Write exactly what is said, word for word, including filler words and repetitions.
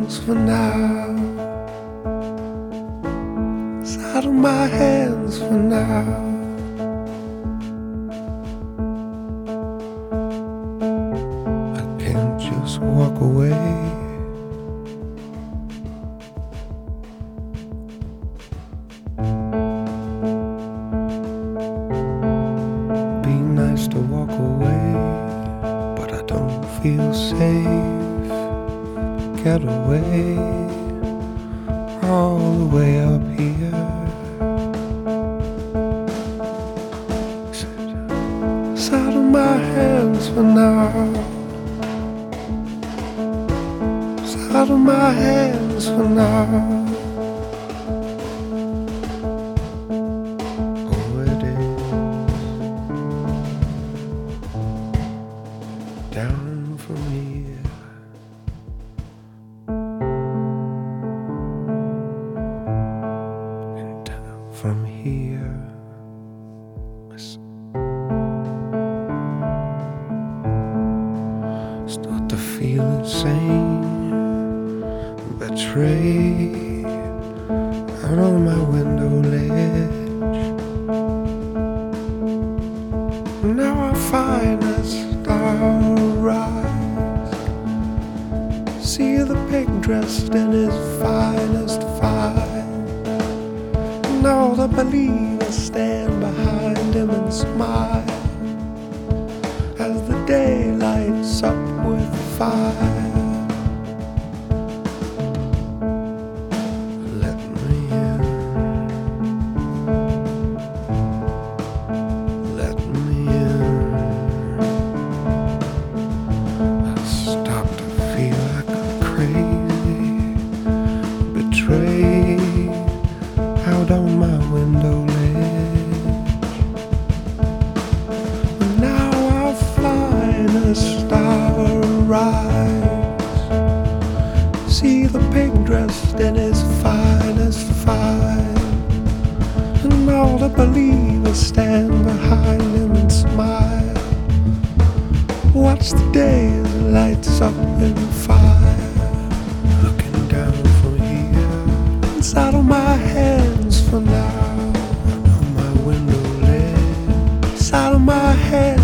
hands for now. Saddle my hands for now. I can't just walk away. Be nice to walk away, but I don't feel safe. Get away, all the way up here. Saddle my hands for now. Saddle my hands for now. Oh, it is down from here. From here, start to feel insane, betrayed out on my window ledge. Now I find a star rise, see the pig dressed in his finest fine. And all the believers stand behind him and smile as the day lights up with fire. Let me in, let me in. I stop to feel like I'm crazy, betrayed out on my window ledge. Now I find a star rise, see the pig dressed in his finest fine, and all the believers stand behind him and smile. Watch the day as it lights up in fire. Looking down from here, saddle my hands for now. On my window ledge, saddle my hands